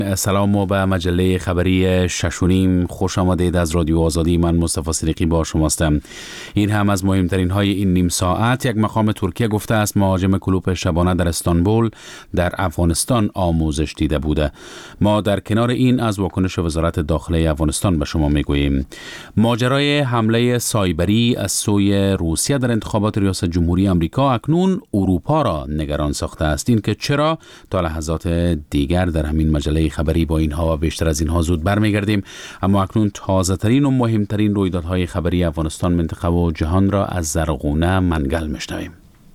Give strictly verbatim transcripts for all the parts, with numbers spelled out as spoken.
سلام و به مجله خبری ششونیم خوش آمدید. از رادیو آزادی من مصطفی صدیقی با شماستم. این هم از مهمترین های این نیم ساعت. یک مقام ترکیه گفته است مهاجم کلوپ شبانه در استانبول در افغانستان آموزش دیده بوده. ما در کنار این از واکنش وزارت داخله افغانستان به شما میگوییم. ماجرای حمله سایبری از سوی روسیه در انتخابات ریاست جمهوری آمریکا اکنون اروپا را نگران ساخته است. این که چرا تا لحظات دیگر در همین مجله خبری با اینها و بیشتر از اینها زود برمیگردیم. اما اکنون تازه ترین و مهمترین رویدادهای خبری افغانستان، منطقه و جهان را از زرغونه منگل میشنویم.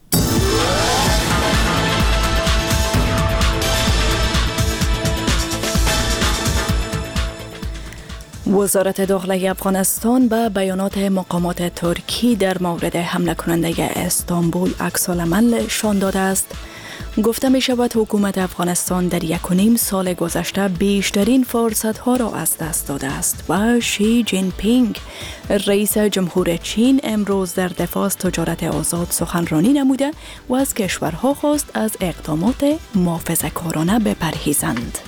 وزارت داخله افغانستان به بیانات مقامات ترکی در مورد حمله کننده استانبول عکس‌العمل نشان داده است. گفته می شود حکومت افغانستان در یک و نیم سال گذشته بیشترین فرصت ها را از دست داده است و شی جین پینگ رئیس جمهور چین امروز در دفاع از تجارت آزاد سخنرانی نموده و از کشورها خواست از اقدامات محافظه‌کارانه بپرهیزند.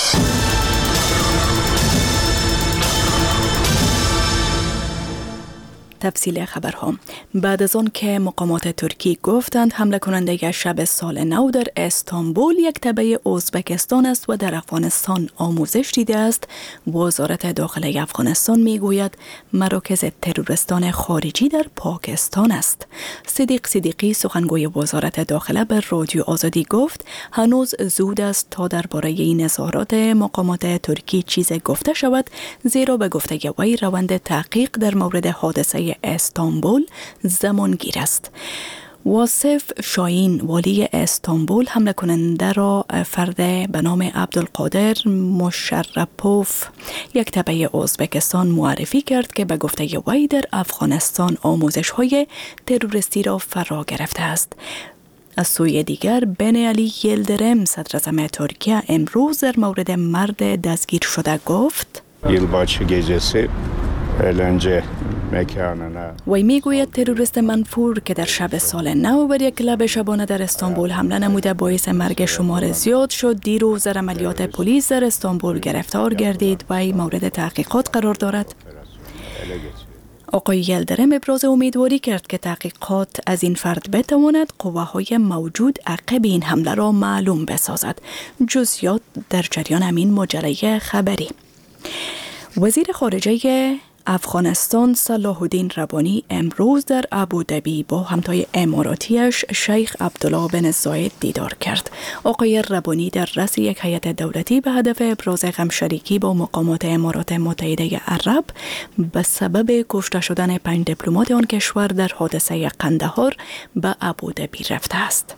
تفصیل خبرها. بعد از آن که مقامات ترکی گفتند حمله کننده شب سال نو در استانبول یک تبع ازبکستان است و در افغانستان آموزش دیده است، وزارت داخله افغانستان میگوید مراکز تروریستان خارجی در پاکستان است. صدیق صدیقی سخنگوی وزارت داخله به رادیو آزادی گفت هنوز زود است تا درباره این اظهارات مقامات ترکی چیز گفته شود، زیرا به گفته وی روند تحقیق در مورد حادثه استانبول زمانگیر است. واصف شاهین والی استانبول حمله کننده را فرد به نام عبدالقادر مشرپوف یک تبع ازبکستان معرفی کرد که به گفته وی در افغانستان آموزش های تروریستی را فرا گرفته است. از سوی دیگر بن علی یلدرم صدر اعظم ترکیه امروز در مورد مرد دستگیر شده گفت Yılbaşı gecesi eğlence وی میگوید تروریست منفور که در شب سال نو بر یک کلاب شبانه در استانبول حمله نموده باعث مرگ شمار زیاد شد. دیروز در عملیات پلیس در استانبول گرفتار گردید و وی مورد تحقیقات قرار دارد. آقای یلدرم ابراز امیدواری کرد که تحقیقات از این فرد بتواند قوه‌های موجود عقب این حمله را معلوم بسازد. جزئیات در جریان همین مجله خبری. وزیر خارجه افغانستان صلاح الدین ربانی امروز در ابوظبی با همتای اماراتیش شیخ عبدالله بن زاید دیدار کرد. آقای ربانی در رأس یک هیئت دولتی به هدف ابراز غمشریکی با مقامات امارات متحده عرب به سبب کشته شدن پنج دیپلمات آن کشور در حادثه قندهار به ابوظبی رفته است.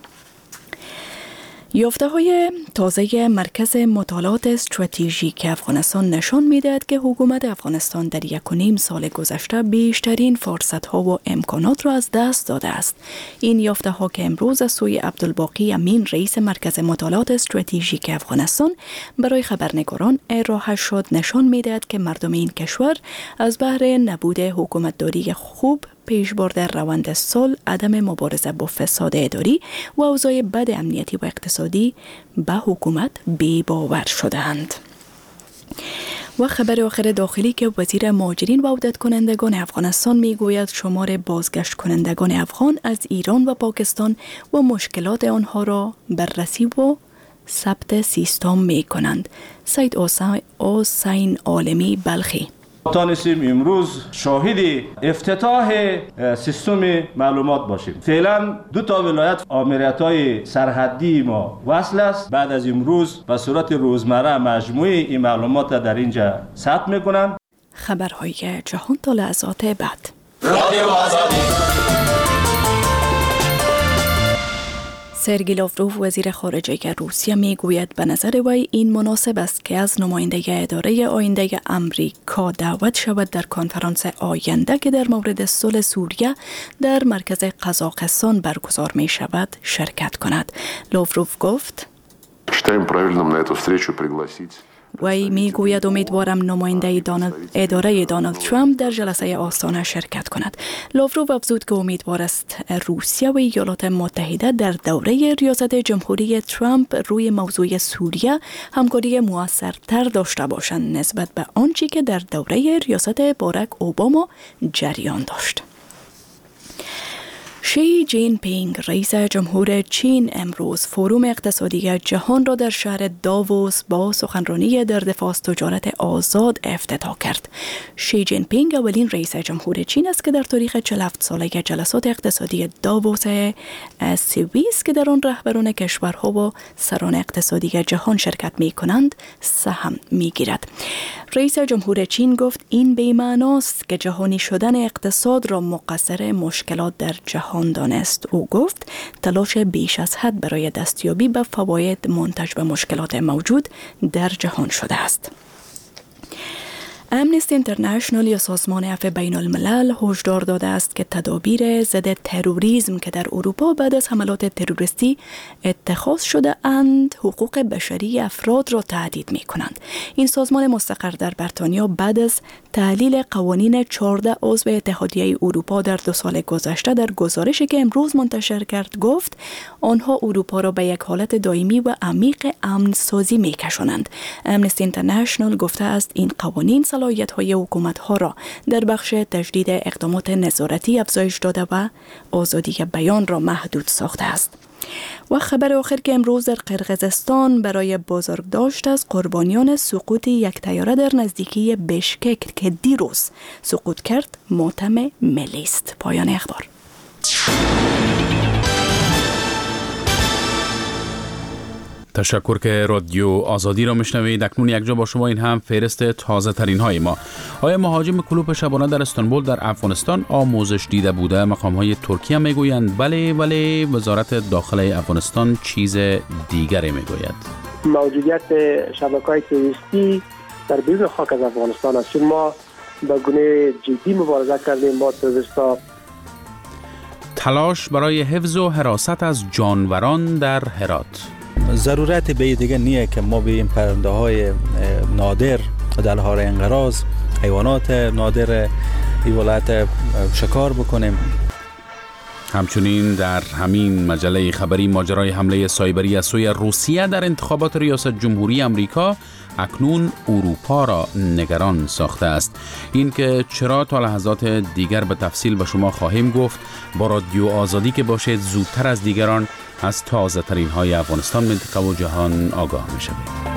یافته های تازه مرکز مطالعات استراتژیک افغانستان نشان می‌دهد که حکومت افغانستان در یک و نیم سال گذشته بیشترین فرصت ها و امکانات را از دست داده است. این یافته ها که امروز از سوی عبدالباقی امین رئیس مرکز مطالعات استراتژیک افغانستان برای خبرنگاران ارائه شد نشان می‌دهد که مردم این کشور از بهر نبود حکومتداری خوب، پیشبرد روند صلح، عدم مبارزه با فساد اداری و اوضاع بد امنیتی و اقتصادی به حکومت بی باور شدند. و خبر آخر داخلی که وزیر مهاجرین و عودت کنندگان افغانستان میگوید شمار بازگشت کنندگان افغان از ایران و پاکستان و مشکلات آنها را بررسی و ثبت سیستم می کنند. سید حسین عالمی بلخی. تانستیم امروز شاهد افتتاح سیستم معلومات باشیم. فعلا دو تا ولایت آمریت‌های سرحدی ما وصل است. بعد از امروز به صورت روزمره مجموعه این معلومات در اینجا ثبت میکنن. خبرهای جهان تا لحظات بعد. رادیو آزادی. سرگئی لاوروف وزیر خارجه روسیه میگوید به نظر وی این مناسب است که از نماینده اداره آینده امریکا دعوت شود در کنفرانس آینده که در مورد صلح سوریه در مرکز قزاقستان برگزار می شود شرکت کند. لاوروف گفت Считаем правильным на эту встречу пригласить. وی می گوید امیدوارم نماینده دانالد اداره دونالد ترامپ در جلسه آستانه شرکت کند. لاوروف افزود که امیدوار است روسیه و ایالات متحده در دوره ریاست جمهوری ترامپ روی موضوع سوریه همکاری موثرتر داشته باشند نسبت به آنچه که در دوره ریاست باراک اوباما جریان داشت. شی جین پینگ رئیس جمهور چین امروز فروم اقتصادی جهان را در شهر داووس با سخنرانی در دفاع از تجارت آزاد افتتاح کرد. شی جین پینگ اولین رئیس جمهور چین است که در تاریخ چهل و هفت ساله جلسات اقتصادی داووس سوئیس که در آن رهبران کشورها و سران اقتصادی جهان شرکت می کنند سهم می گیرد. رئیس جمهور چین گفت این بی‌معناست که جهانی شدن اقتصاد را مقصر مشکلات در جهان دانست. او گفت تلاش بیش از حد برای دستیابی به فواید منتج به مشکلات موجود در جهان شده است. امنستی اینترنشنال یا سازمان عفو بین الملل هشدار داده است که تدابیر ضد تروریسم که در اروپا بعد از حملات تروریستی اتخاذ شده اند حقوق بشری افراد را تهدید می کنند. این سازمان مستقر در بریتانیا بعد از تحلیل قوانین چهارده عضو اتحادیه اروپا در دو سال گذشته در گزارشی که امروز منتشر کرد گفت آنها اروپا را به یک حالت دائمی و عمیق امن سازی می کشانند. امنستی اینترنشنال گفته است این قوانین صلاحیت‌های حکومت‌ها را در بخش تجدید اقدامات نظارتی افزایش داده و آزادی بیان را محدود ساخته است. و خبر آخر که امروز در قرقیزستان برای بزرگداشت از قربانیان سقوط یک طیاره در نزدیکی بشکک که دیروز سقوط کرد ماتم ملی است. پایان اخبار. تشکر که رادیو آزادی را میشنوید. اکنون یک جا با شما این هم فهرست تازه ترین های ما. آیا مهاجم کلوپ شبانه در استانبول در افغانستان آموزش دیده بوده؟ مقام های ترکیه میگویند بله، ولی وزارت داخله افغانستان چیز دیگری میگوید. موجودیت شبکه‌های تروریستی در بیرون خاک از افغانستان است. ما به گونه جدی مبارزه کردیم با تروریست‌ها. تلاش برای حفظ و حراست از جانوران در هرات. ضرورت به دیگه نیه که ما به این پرنده های نادر در حال انقراض حیوانات نادر این ولایت شکار بکنیم. همچنین در همین مجله خبری ماجرای حمله سایبری از سوی روسیه در انتخابات ریاست جمهوری امریکا اکنون اروپا را نگران ساخته است. این که چرا تا لحظات دیگر به تفصیل به شما خواهیم گفت. با رادیو آزادی که باشید زودتر از دیگران از تازه ترین های افغانستان، منطقه و جهان آگاه می شوید.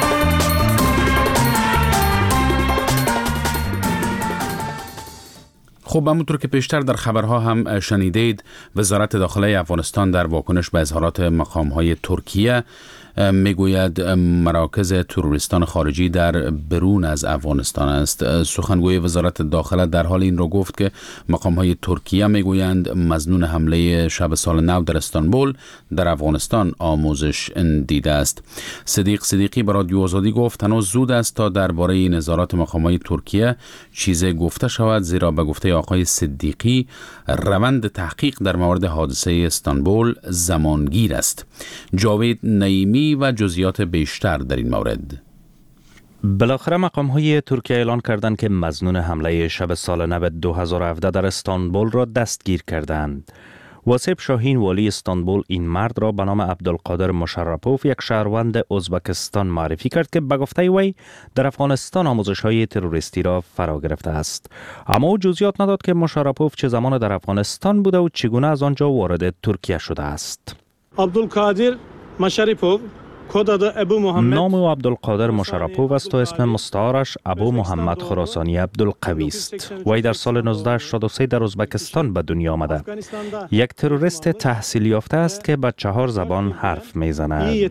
خب همونطور که پیشتر در خبرها هم شنیدید، وزارت داخله افغانستان در واکنش به اظهارات مقام‌های ترکیه میگوید مراکز تروریستان خارجی در برون از افغانستان است. سخنگوی وزارت داخله در حال این را گفت که مقام‌های ترکیه میگویند مظنون حمله شب سال نو در استانبول در افغانستان آموزش دیده است. صدیق صدیقی به رادیو آزادی گفت هنوز زود است تا درباره نظارات مقام‌های ترکیه چیزی گفته شود، زیرا به گفته آقای صدیقی روند تحقیق در مورد حادثه استانبول زمانگیر است. جاوید نعیمی و جزئیات بیشتر در این مورد. بالاخره مقام‌های ترکیه اعلان کردند که مظنون حمله شب سال نو دو هزار و هفده در استانبول را دستگیر کردند. واسیب شاهین والی استانبول این مرد را به نام عبدالقادر مشرپوف، یک شهروند ازبکستان، معرفی کرد که به گفته وی در افغانستان آموزش‌های تروریستی را فرا گرفته است. اما او جزئیات نداد که مشرپوف چه زمان در افغانستان بوده و چگونه از آنجا وارد ترکیه شده است. عبدالقادر مشرپوف نام او عبدالقادر مشرپوف است و اسم مستعارش ابو محمد خراسانی عبدالقوی است. وی در سال نوزده هشتاد و سه در ازبکستان به دنیا آمده. یک تروریست تحصیل یافته است که به چهار زبان حرف میزند.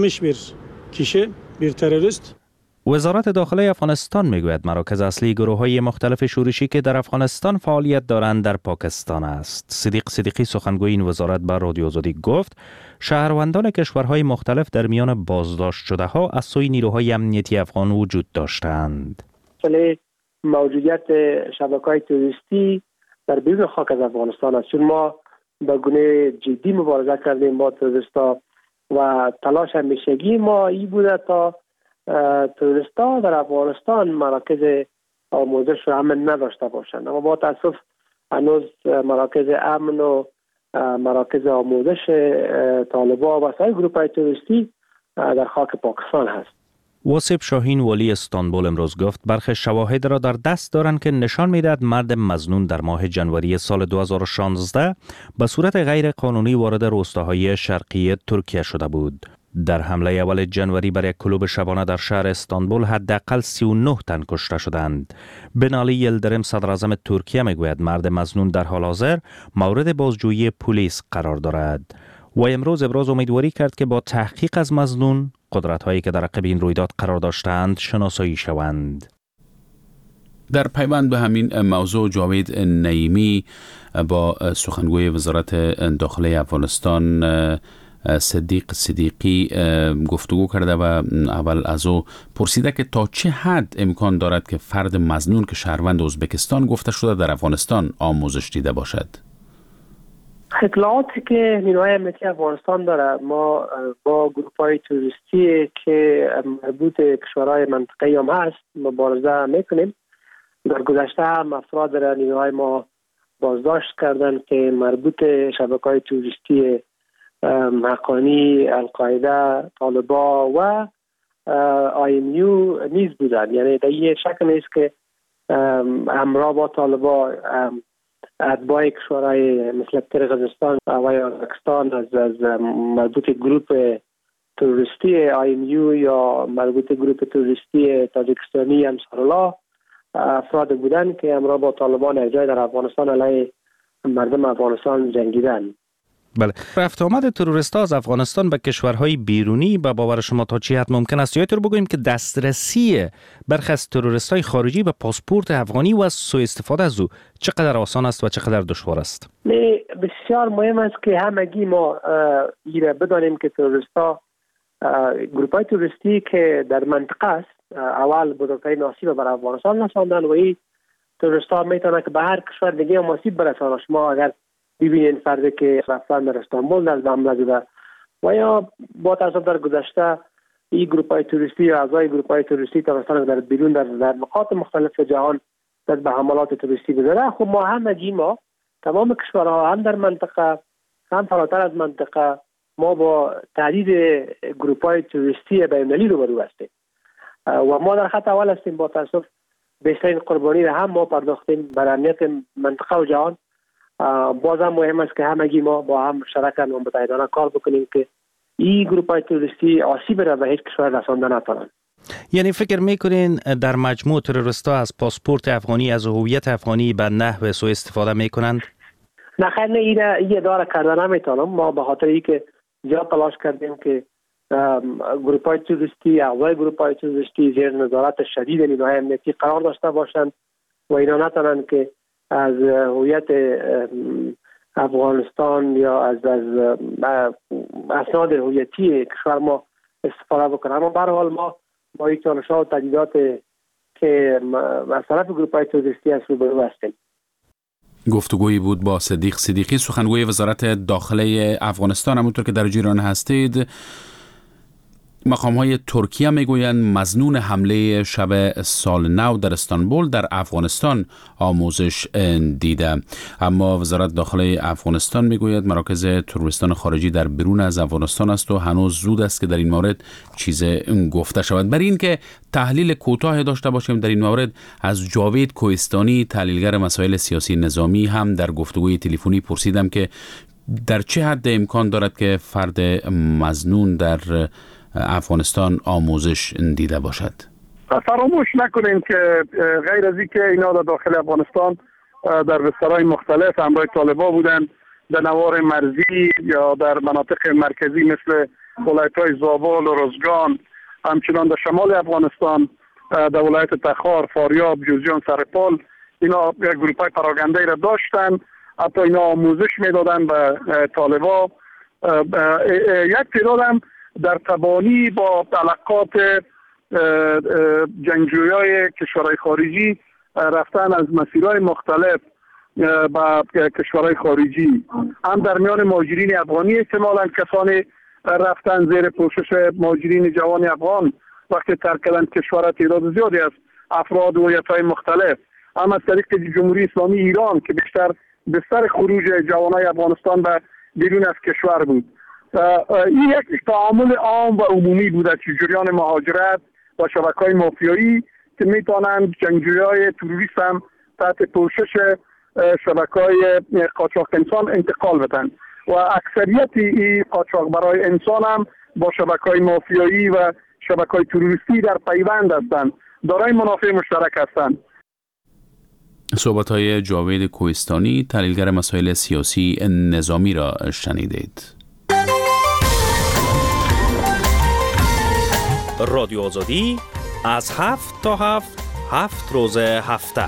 وزارت داخله افغانستان میگوید مراکز اصلی گروه‌های مختلف شورشی که در افغانستان فعالیت دارند در پاکستان است. صدیق صدیقی سخنگوی این وزارت به رادیو آزادی گفت شهروندان کشورهای مختلف در میان بازداشت شده ها از سوی نیروهای امنیتی افغان وجود داشتند. موجودیت شبکه‌های تروریستی در بیرون خاک از افغانستان است. ما به گونه جدی مبارزه کردیم با تروریست‌ها و تلاش همیشگی ما این بوده تا توریستا در افغانستان مراکز آموزش و امن نداشته باشند. اما با تاسف هنوز مراکز امن و مراکز آموزش طالبا و سایر گروه‌های توریستی در خاک پاکستان هست. واصف شاهین والی استانبول امروز گفت برخی شواهد را در دست دارند که نشان می‌دهد مرد مظنون در ماه جنوری سال دو هزار و شانزده به صورت غیر قانونی وارد روستاهای شرقی ترکیه شده بود. در حمله اول جنوری بر یک کلوب شبانه در شهر استانبول حداقل سی و نه تن کشته شدند. بنالی یلدرم صدر اعظم ترکیه میگوید مرد مظنون در حال حاضر مورد بازجویی پلیس قرار دارد و امروز ابراز امیدواری کرد که با تحقیق از مظنون قدرت‌هایی که در عقب این رویداد قرار داشتند شناسایی شوند. در پیوند به همین موضوع جاوید نعیمی با سخنگوی وزارت داخلی افغانستان صدیق صدیقی گفتگو کرده و اول از او پرسیده که تا چه حد امکان دارد که فرد مظنون که شهروند ازبکستان گفته شده در افغانستان آموزش دیده باشد. اطلاعاتی که نیروهای امنیتی افغانستان داره، ما با گروه‌های توریستی که مربوط کشورهای منطقه هم هست مبارزه میکنیم. در گذشته هم افراد را نیروهای ما بازداشت کردن که مربوط شبکه‌های توریستی حقانی، القاعده، طالبا و آی ام یو نیز بودن. یعنی در این شک نیست که همراه با طالبا اتباع کشورهای مثل قرقیزستان و ازبکستان از از مربوط گروه توریستی آی ام یو یا مربوط گروه توریستی تاجیکستانی انصارالله افراد بودن که همراه با طالبان یک جای در افغانستان علیه مردم افغانستان جنگیدن. بله، رفت آمد تروریست‌ها از افغانستان به کشورهای بیرونی به باور شما تا چی حد ممکن است؟ یا اینطور بگوییم که دسترسی برخی از تروریست‌های خارجی به پاسپورت افغانی و از سوء استفاده از او چقدر آسان است و چقدر دشوار است؟ بسیار مهم است که همگی ما ایره بدانیم که تروریست‌ها گروه‌های توریستی که در منطقه است اول بزرگترین آسیب بر افغانستان رساندن و این تروریست‌ها میتونه که به هر کشور دیگه هم آسیب برسانه. شما اگر ببینید فردی که رفتن در استانبول در حمله دیده و یا با تاسف در گذشته این گروه‌های توریستی یا اعضای گروه‌های توریستی توسط در بیرون در در نقاط مختلف جهان در به حملات توریستی بزنه. خب ما همگی ما تمام کشورها هم در منطقه هم فراتر از منطقه ما با تعدید گروه‌های توریستی بین‌المللی روبرو هستیم و ما در خط اول هستیم. با تاسف بیشترین قربانی را هم ما پرداختیم برای امنیت منطقه و جهان. بازم مهم است که همگی ما با هم مشترکاً و متحدانه کار بکنیم که این گروه‌های توریستی آسیب را به هیچ کشور رسانده نتوانند. یعنی فکر میکنین در مجموع تروریست‌ها از پاسپورت افغانی، از هویت افغانی به نحو سوء استفاده میکنند؟ نه خیر، نه، این این اداره کردن نمیتونم. ما به خاطر اینکه زیاد تلاش کردیم که گروه‌های توریستی، اعضای گروه‌های توریستی زیر نظارت شدید نیروهای امنیتی قرار داشته باشند و اینا نتونن که از هویت افغانستان یا از از اسناد هویتی کشور ما استفاده بکنن. اما به هر حال ما با این چالش‌ها و تهدیدات که از طرف گروه‌های توریستی است روبرو هستیم. گفتگویی بود با صدیق صدیقی، سخنگوی وزارت داخلی افغانستان. همونطور که در جریان هستید، مقام‌های ترکیه میگویند مظنون حمله شب سال نو در استانبول در افغانستان آموزش دیده، اما وزارت داخلی افغانستان میگوید مراکز تروریستان خارجی در بیرون از افغانستان است و هنوز زود است که در این مورد چیز گفته شود. برای این که تحلیل کوتاه داشته باشیم در این مورد، از جاوید کوهستانی تحلیلگر مسائل سیاسی نظامی هم در گفتگوی تلفنی پرسیدم که در چه حد امکان دارد که فرد مظنون در افغانستان آموزش دیده باشد. فراموش نکنیم که غیر از اینکه اینا در داخل افغانستان در بسترهای مختلف همراه طالبا بودند، در نوار مرزی یا در مناطق مرکزی مثل ولایت‌های زابل و روزگان، همچنان در شمال افغانستان در ولایت تخار، فاریاب، جوزجان، سرپال، اینا گروه‌های پراگنده‌ای را داشتند. حتی اینا آموزش میدادن به طالبا. یک تعداد هم در تبانی با علاقات جنگجویای کشورهای خارجی رفتن از مسیرهای مختلف به کشورهای خارجی، هم در میان مهاجرین افغانی احتمالاً کسانی رفتن زیر پوشش مهاجرین جوان افغان وقتی ترک کردن کشور، تعداد زیادی از افراد و هویت‌های مختلف، اما از طریق جمهوری اسلامی ایران که بیشتر بستر خروج جوانای افغانستان به بیرون از کشور بود. این یک تعامل عام و عمومی بود که جریان مهاجرت و شبکه‌های مافیایی که میتونند جنگجویای تروریست هم تحت پوشش شبکه‌های قاچاق انسان انتقال بدن و اکثریت این قاچاق برای انسان هم با شبکه‌های مافیایی و شبکه‌های تروریستی در پیوند هستند، دارای منافع مشترک هستند. صحبت‌های جاوید کوهستانی، تحلیلگر مسائل سیاسی نظامی را شنیدید. رادیو آزادی از هفت تا هفت، هفت روز هفته.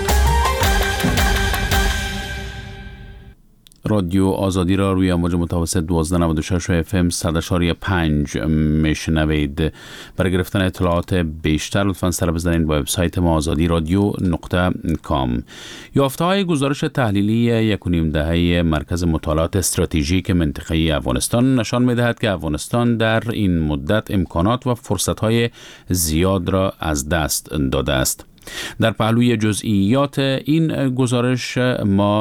رادیو آزادی را روی امواج متوسط دوازده نود و شش اف ام صد و چهار پنج میشنوید. برای گرفتن اطلاعات بیشتر لطفاً سر بزنید با وبسایت ما آزادی رادیو نقطه کام. یافته‌های گزارش تحلیلی یک و نیم دهه مرکز مطالعات استراتژیک منطقه‌ای افغانستان نشان می‌دهد که افغانستان در این مدت امکانات و فرصت‌های زیاد را از دست داده است. در پهلوی جزئیات این گزارش ما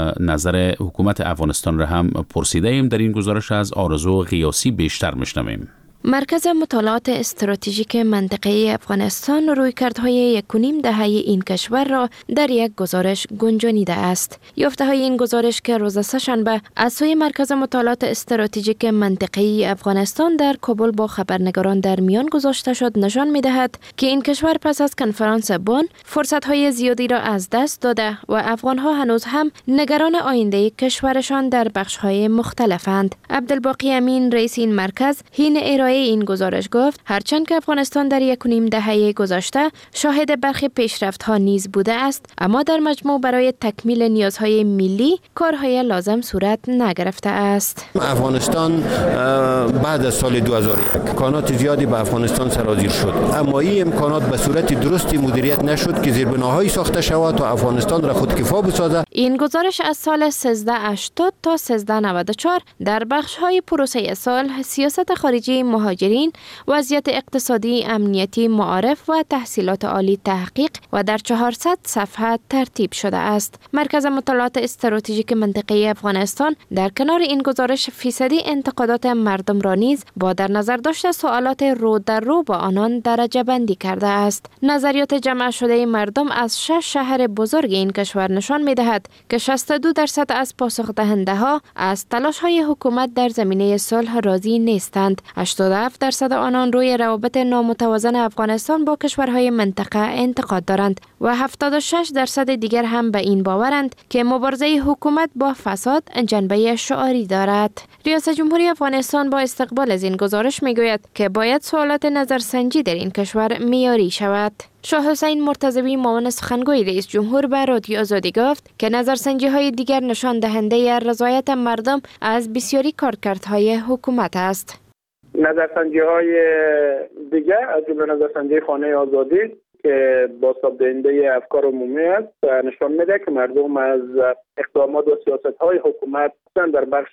نظر حکومت افغانستان را هم پرسیده ایم. در این گزارش از آرزو قیاسی بیشتر میشنویم. مرکز مطالعات استراتژیک منطقه‌ای افغانستان رویکردهای یک و نیم دهه این کشور را در یک گزارش گنجانیده است. یافته‌های این گزارش که روز سه‌شنبه از سوی مرکز مطالعات استراتژیک منطقه‌ای افغانستان در کابل با خبرنگاران در میان گذاشته شد نشان می‌دهد که این کشور پس از کنفرانس بن فرصت‌های زیادی را از دست داده و افغان‌ها هنوز هم نگران آینده کشورشان در بخش‌های مختلفند. عبدالباقی امین رئیس این مرکز حین ارائه این گزارش گفت هرچند که افغانستان در یک و نیم دهه گذشته شاهد برخی پیشرفت‌ها نیز بوده است، اما در مجموع برای تکمیل نیازهای ملی کارهای لازم صورت نگرفته است. افغانستان بعد از سال دو هزار و یک امکانات زیادی به افغانستان سرازیر شد، اما این امکانات به صورت درستی مدیریت نشد که زیربناهایی ساخته شود تا افغانستان را خودکفا بسازد. این گزارش از سال سیزده هشتاد تا سیزده نود و چهار در بخش‌های پروسه سال سیاست خارجی مهاجرین، وضعیت اقتصادی، امنیتی، معارف و تحصیلات عالی تحقیق و در چهارصد صفحه ترتیب شده است. مرکز مطالعات استراتژیک منطقه‌ای افغانستان در کنار این گزارش فیصدی انتقادات مردم را نیز با در نظر داشت سوالات رو در رو با آنان درجه بندی کرده است. نظریات جمع شده مردم از شش شهر بزرگ این کشور نشان می‌دهد که شصت و دو درصد از پاسخ دهنده ها از تلاش‌های حکومت در زمینه صلح راضی نیستند. هشتاد و هفت درصد آنان روی روابط نامتوازن افغانستان با کشورهای منطقه انتقاد دارند و هفتاد و شش درصد دیگر هم به این باورند که مبارزه حکومت با فساد جنبه شعاری دارد. ریاست جمهوری افغانستان با استقبال از این گزارش میگوید که باید سوالات نظرسنجی در این کشور معیاری شود. شاه حسین مرتضوی معاون سخنگوی رئیس جمهور به رادیو آزادی گفت که نظرسنجی های دیگر نشان دهنده رضایت مردم از بسیاری کارکردهای حکومت است. نظرسنجی های دیگر از جمله نظرسنجی خانه آزادی که بازتاب دهنده افکار عمومی است نشان میده که مردم از اقدامات و سیاست های حکومت در بخش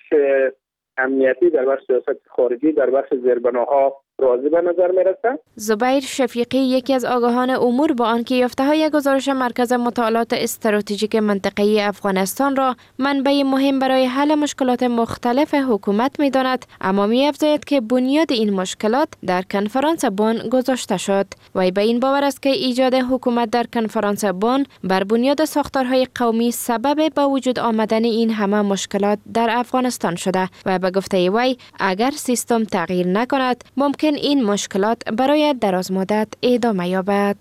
امنیتی، در بخش سیاست خارجی، در بخش زیربناها راضی به نظر میرسند. زبیر شفیقی یکی از آگاهان امور با آنکه یافته‌های گزارش مرکز مطالعات استراتژیک منطقه‌ای افغانستان را منبع مهم برای حل مشکلات مختلف حکومت می‌داند، اما می‌افزاید که بنیاد این مشکلات در کنفرانس بن گذاشته شد. وی به این باور است که ایجاد حکومت در کنفرانس بن بر بنیاد ساختارهای قومی سبب به وجود آمدن این همه مشکلات در افغانستان شده و به گفته وی اگر سیستم تغییر نکند ممکن این مشکلات برای دراز مدت ادامه یابد.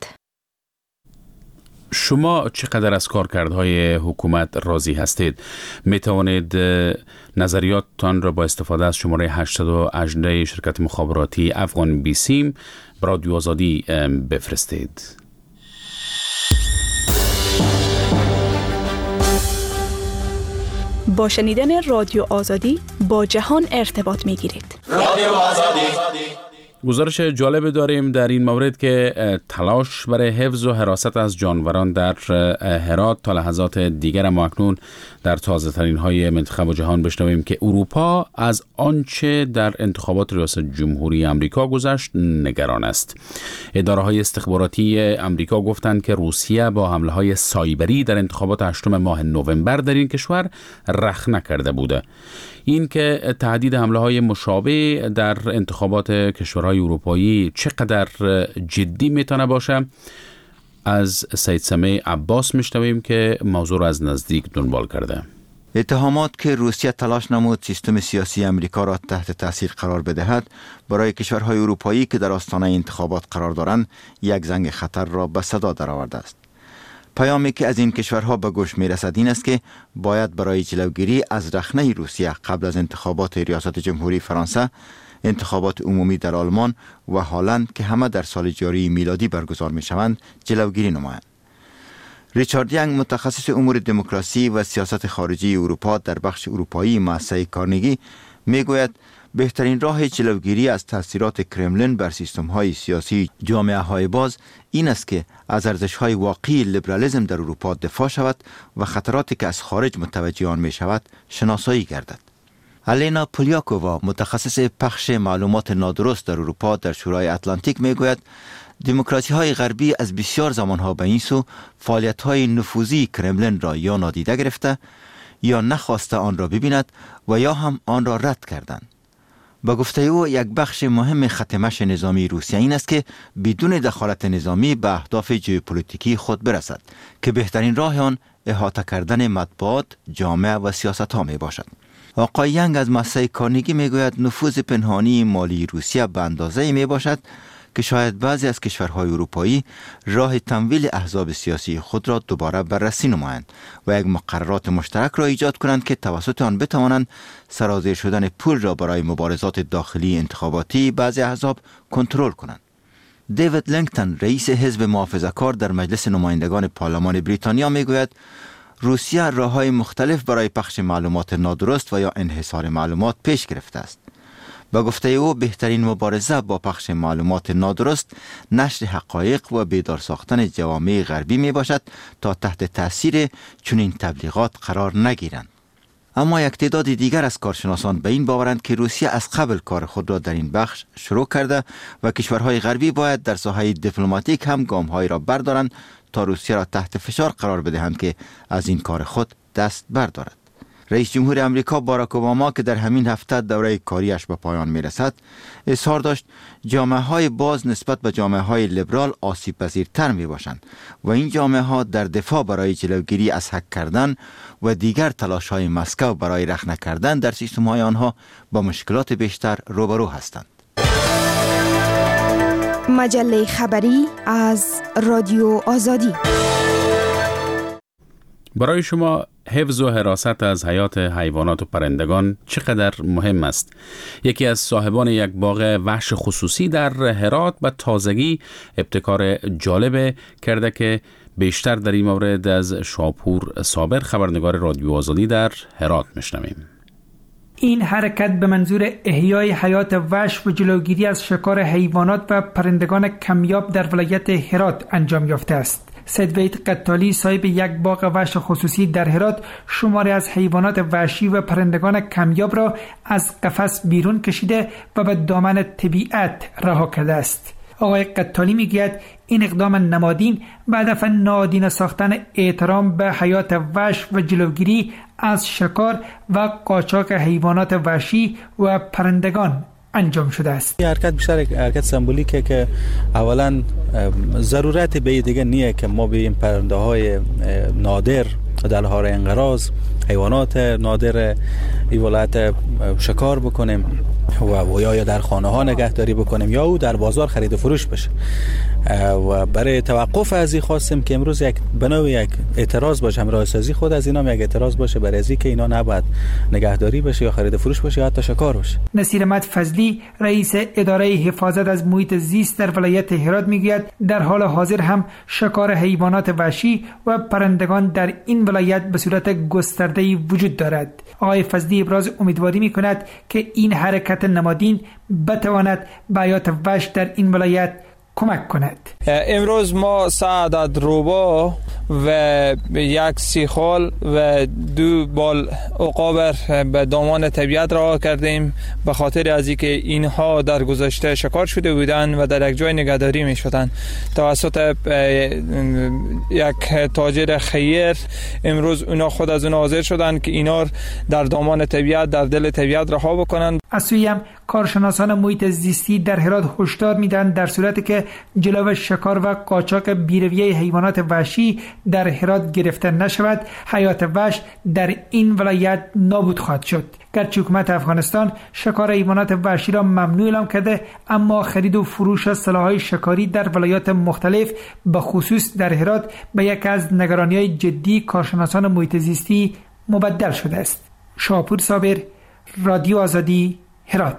شما چقدر از کارکردهای حکومت راضی هستید؟ می توانید نظریاتتان را با استفاده از شماره هشتصد و هجده شرکت مخابراتی افغان بیسیم رادیو آزادی بفرستید. با شنیدن رادیو آزادی با جهان ارتباط می گیرید. رادیو آزادی گزارش جالب داریم در این مورد که تلاش برای حفظ و حراست از جانوران در هرات تا لحظات دیگر، اما اکنون در تازه ترین های منطقه و جهان بشنویم که اروپا از آنچه در انتخابات ریاست جمهوری امریکا گذشت نگران است. اداره های استخباراتی امریکا گفتند که روسیه با حمله های سایبری در انتخابات هشتم ماه نوامبر در این کشور رخنه کرده بوده. این که تهدید حمله های مشابه در انتخابات کشورهای اروپایی چقدر جدی میتونه باشه، از سید سمیع عباس میشنویم که موضوع را از نزدیک دنبال کرده. اتهامات که روسیه تلاش نمود سیستم سیاسی امریکا را تحت تاثیر قرار بدهد برای کشورهای اروپایی که در آستانه انتخابات قرار دارند یک زنگ خطر را به صدا درآورده است. پیامی که از این کشورها به گوش می رسد این است که باید برای جلوگیری از رخنه روسیه قبل از انتخابات ریاست جمهوری فرانسه، انتخابات عمومی در آلمان و هلند که همه در سال جاری میلادی برگزار می شوند جلوگیری نمایند. ریچارد ینگ، متخصص امور دموکراسی و سیاست خارجی اروپا در بخش اروپایی مؤسسه کارنگی، می گوید بهترین راه جلوگیری از تاثیرات کرملین بر سیستم‌های سیاسی جامعه‌های باز این است که از ارزش‌های واقعی لیبرالیسم در اروپا دفاع شود و خطراتی که از خارج متوجه آن می شود شناسایی گردد. الینا پولیاکووا، متخصص پخش معلومات نادرست در اروپا در شورای اتلانتیک، می گوید دموکراسی های غربی از بسیار زمانها به این سو فعالیت های نفوذی کرملین را یا نادیده گرفته یا نخواسته آن را ببیند و یا هم آن را رد کردند. با گفته او یک بخش مهم خط مشی نظامی روسیه این است که بدون دخالت نظامی به اهداف ژئوپلیتیکی خود برسد که بهترین راه آن احاطه کردن مطبوعات، جامعه و سیاست ها می باشد. آقای ینگ از مؤسسه کارنگی می گوید نفوذ پنهانی مالی روسیه به اندازه‌ای می باشد که شاید بعضی از کشورهای اروپایی راه تمویل احزاب سیاسی خود را دوباره بررسی نمایند و یک مقررات مشترک را ایجاد کنند که توسط آن بتوانند سرازیر شدن پول را برای مبارزات داخلی انتخاباتی بعضی احزاب کنترل کنند. دیوید لنگتون، رئیس حزب محافظه‌کار در مجلس نمایندگان پارلمان بریتانیا، میگوید روسیه راه‌های مختلف برای پخش معلومات نادرست و یا انحصار معلومات پیش گرفته است. با گفته او بهترین مبارزه با پخش معلومات نادرست نشر حقایق و بیدار ساختن جوامع غربی می باشد تا تحت تاثیر چنین تبلیغات قرار نگیرند. اما یک تعداد دیگر از کارشناسان به این باورند که روسیه از قبل کار خود را در این بخش شروع کرده و کشورهای غربی باید در ساحه دیپلماتیک هم گام‌هایی را بردارند تا روسیه را تحت فشار قرار بدهند که از این کار خود دست بردارد. رئیس جمهور امریکا باراک اوباما که در همین هفته دوره کاریش به پایان می رسد، اظهار داشت جامعه های باز نسبت به جامعه های لیبرال آسیب پذیرتر می باشند و این جامعه ها در دفاع برای جلوگیری از هک کردن و دیگر تلاش های مسکو برای رخنه کردن در سیستم های آنها با مشکلات بیشتر روبرو هستند. مجله خبری از رادیو آزادی. برای شما حفظ و حراست از حیات حیوانات و پرندگان چقدر مهم است؟ یکی از صاحبان یک باغ وحش خصوصی در هرات به تازگی ابتکار جالب کرده که بیشتر در این مورد از شاپور صابر، خبرنگار رادیو آزادی در هرات، میشنویم. این حرکت به منظور احیای حیات وحش و جلوگیری از شکار حیوانات و پرندگان کمیاب در ولایت هرات انجام یافته است. سید وحید قتالی، صاحب یک باغ وحش خصوصی در هرات، شماری از حیوانات وحشی و پرندگان کمیاب را از قفس بیرون کشیده و به دامن طبیعت رها کرده است. آقای قتالی میگوید این اقدام نمادین به هدف نادیده ساختن احترام به حیات وحش و جلوگیری از شکار و قاچاق حیوانات وحشی و پرندگان انجام شده است. این حرکت بیشتر یک حرکت سمبولیکه که اولا ضرورت به دیگه نیه که ما به این پرنده های نادر در حال انقراض، حیوانات نادر این ولایت شکار بکنیم و یا در خانه ها نگهداری بکنیم یا او در بازار خرید و فروش بشه. و برای توقف از این خواستیم که امروز یک بناو یک اعتراض باشه، همراه سازی خود از اینا یک اعتراض باشه برای از اینکه اینا نباید نگهداری بشه یا خرید و فروش بشه یا حتی شکار بشه. نصیر احمد فضلی، رئیس اداره حفاظت از محیط زیست در ولایت هرات، میگوید در حال حاضر هم شکار حیوانات وحشی و پرندگان در این ولایت به صورت گسترده‌ای وجود دارد. آقای فضلی ابراز امیدواری میکند که این حرکت امنیت نمادین بتواند به حیات وحش در این ولایت کمک کند. امروز ما سه عدد روبا و یک سیخال و دو بال عقاب به دامان طبیعت رها کردیم، به خاطر از اینکه اینها در گذشته شکار شده بودند و در یک جای نگهداری می شدند. توسط یک تاجر خیر امروز اونا خود از اون حاضر شدند که اینا در دامان طبیعت در دل طبیعت رها بکنند. از سوی هم کارشناسان محیط زیستی در هرات هشدار میدن در صورتی که جلو شکار و قاچاق بیرویه حیوانات وحشی در هرات گرفته نشود، حیات وحش در این ولایت نابود خواهد شد. گرچه حکومت افغانستان شکار حیوانات وحشی را ممنوع اعلام کرده، اما خرید و فروش سلاح‌های شکاری در ولایات مختلف به خصوص در هرات به یک از نگرانی‌های جدی کارشناسان محیط زیستی مبدل شده است. شاپور صابر، رادیو آزادی، هرات.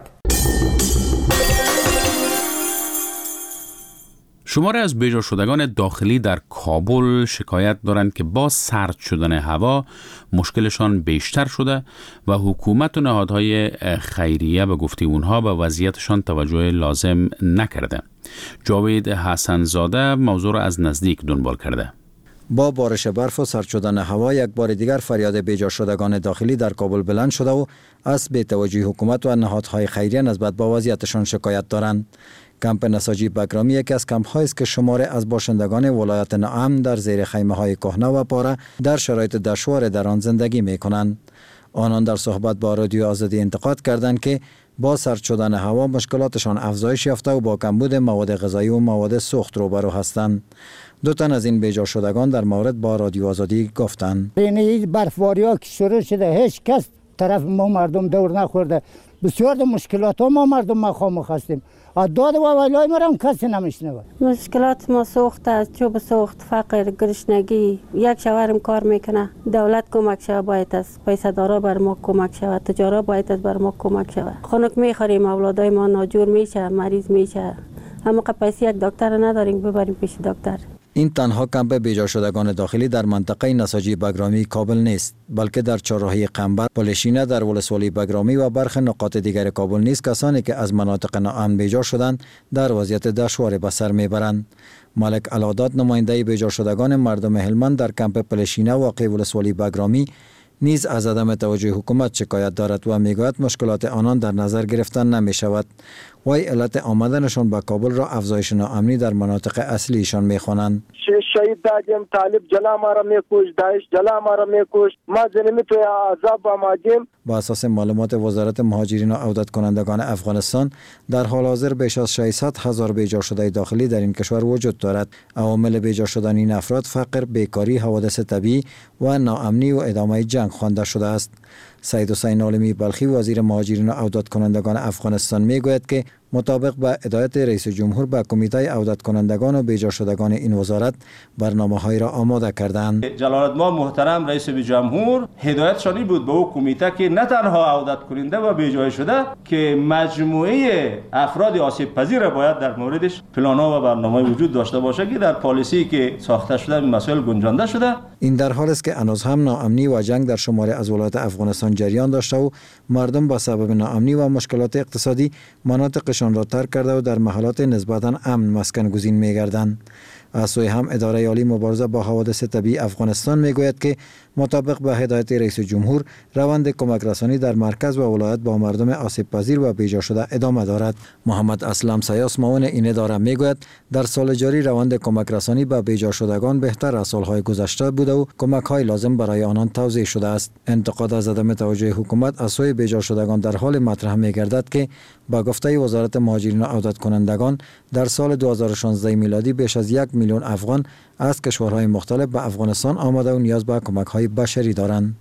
شماری از بیجا شدگان داخلی در کابل شکایت دارند که با سرد شدن هوا مشکلشان بیشتر شده و حکومت و نهادهای خیریه به گفته اونها به وضعیتشان توجه لازم نکرده. جاوید حسن زاده موضوع را از نزدیک دنبال کرده. با بارش برف و سرد شدن هوا یک بار دیگر فریاد بیجا شدگان داخلی در کابل بلند شده و از بی‌توجهی حکومت و نهادهای خیریه نسبت به وضعیتشان شکایت دارند. کمپ نساجی بگرامی یکی از کمپ هایی است که شماره از باشندگان ولایت ناامن در زیر خیمه های کهنه و پاره در شرایط دشوار در آن زندگی می کنند. آنان در صحبت با رادیو آزادی انتقاد کردند که با سرد شدن هوا مشکلاتشان افزایش یافته و با کمبود مواد غذایی و مواد سوخت روبرو هستند. دو تن از این بیجا شدگان در مورد با رادیو آزادی گفتند. این برفباری ها که شروع شده هیچ کس طرف ما مردم دور نخورده. بسیار مشکلات ها ما مردم مخامخ هستیم. داد و ولای ما هم کسی نمیشنوه. مشکلات ما سوخت است، چوب سوخت، فقر، گرسنگی. یک شوهرم کار میکنه، دولت کمک شوه باید است، پیسه دارا بر ما کمک شوه، تجارا باید است بر ما کمک شوه. خنک میخوریم، اولادای ما ناجور میشه، مریض میشه. اما پیسه یک دکتر نداریم ببریم پیش دکتر. این تنها کمپ بیجا شدگان داخلی در منطقه نساجی بگرامی کابل نیست، بلکه در چهارراهی قنبر، پلشینه در ولسوالی بگرامی و برخی نقاط دیگر کابل نیز کسانی که از مناطق ناامن بیجا شدند در وضعیت دشوار به سر میبرند. ملک علادات نماینده بیجا شدگان مردم هلمند در کمپ پلشینه واقع ولسوالی بگرامی نیز از عدم توجه حکومت شکایت دارد و میگوید مشکلات آنان در نظر گرفتن نمی شود. وای علت آمدنشان به کابل را افزایش ناامنی در مناطق اصلیشان میخوانند. شهید دادیم، طالب جلا ما را میکش، داعش جلا ما را میکش، ما زنمی توی عذاب آمدیم. با اساس معلومات وزارت مهاجرین و عودت کنندگان افغانستان در حال حاضر بیش از ششصد هزار بیجا شده داخلی در این کشور وجود دارد. عوامل بیجا شدن این افراد فقر، بیکاری، حوادث طبیعی و ناامنی و ادامه جنگ خوانده شده است. سید حسین عالمی بلخی وزیر مهاجرین و عودت کنندگان افغانستان میگوید که مطابق با هدایت رئیس جمهور به کمیته عودت کنندگان و بیجا شدگان این وزارت برنامه‌های را آماده کردند. جلالتمآب محترم رئیس جمهور هدایتشانی بود به او کمیته که نه تنها عودت کننده و بیجا شده که مجموعه افراد آسیب پذیر باید در موردش پلان‌ها و برنامه‌های وجود داشته باشه که در پالیسی که ساخته شده این مسائل گنجانده شده. این در حالی است که هنوز هم ناامنی و جنگ در شماری از ولایات افغانستان جریان داشته و مردم با سبب ناامنی و مشکلات اقتصادی مناطقشان را ترک کرده و در محلات نسبتاً امن مسکن گزین می‌گردند. از سوی هم اداره عالی مبارزه با حوادث طبیعی افغانستان میگوید که مطابق به هدایت رئیس جمهور روند کمک رسانی در مرکز و ولایت با مردم آسیب پذیر و بیجا شده ادامه دارد. محمد اسلم سیاس معاون این اداره میگوید در سال جاری روند کمک رسانی به بیجا شدگان بهتر از سالهای گذشته بوده و کمک های لازم برای آنان توزیع شده است. انتقاد از عدم توجه حکومت از سوی بیجا شدگان در حال مطرح میگردد که با گفته وزارت مهاجرین و عودت کنندگان در سال دو هزار و شانزده میلادی بیش از یک میلیون افغان از کشورهای مختلف به افغانستان آمده و نیاز به کمک‌های بشری دارند.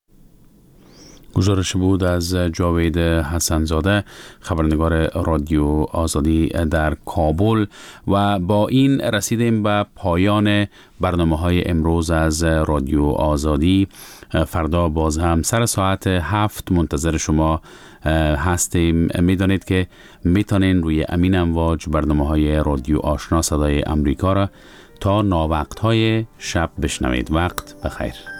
گزارش بود از جاوید حسن زاده، خبرنگار رادیو آزادی در کابل. و با این رسیدیم به پایان برنامه‌های امروز از رادیو آزادی. فردا باز هم سر ساعت هفت منتظر شما هستیم. میدانید که میتونین روی امین امواج برنامه‌های رادیو آشنا صدای امریکا را تا ناوقت‌های شب بشنوید. وقت بخیر.